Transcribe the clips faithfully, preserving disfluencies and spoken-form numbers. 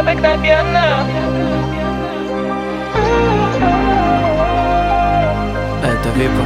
необыкновенно. Это Випа.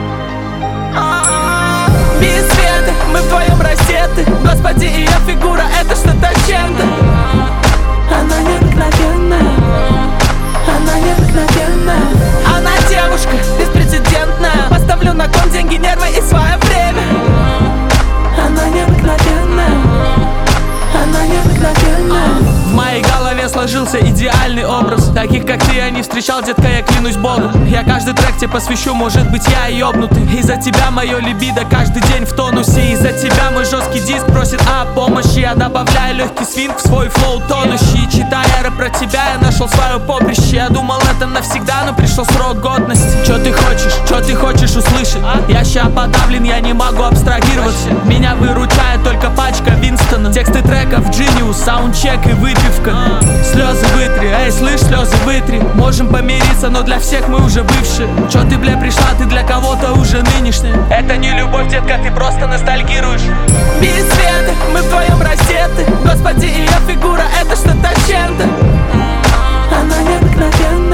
Без света, мы вдвоем раздеты. Господи, ее фигура, это что-то с чем-то. Она необыкновенная, она необыкновенная. Она девушка беспрецедентная. Поставлю на кон деньги, нервы и свое время. Она необыкновенная, она необыкновенная. В моей голове сложился идеальный образ. Таких как ты я не встречал, детка, я клянусь Богом. Я каждый трек тебе посвящу, может быть я и ёбнутый. Из-за тебя мое либидо каждый день в тонусе. Из-за тебя мой жесткий диск просит о помощи. Я добавляю легкий свинг в свой флоу тонущий. Читая рэп про тебя, я нашел свое поприще. Я думал это навсегда, но пришел срок годности. Чё ты хочешь, чё ты хочешь услышать? Я ща подавлен, я не могу абстрагироваться. Меня выручает только пачка Винстона. Тексты треков Genius, саундчек и выпивка. Слезы вытри, эй, слышь, слезы вытри. Можем помириться, но для всех мы уже бывшие. Чё ты, бля, пришла, ты для кого-то уже нынешняя. Это не любовь, детка, ты просто ностальгируешь. Без света, мы вдвоем раздеты. Господи, ее фигура, это что-то с чем-то. Она необыкновенная.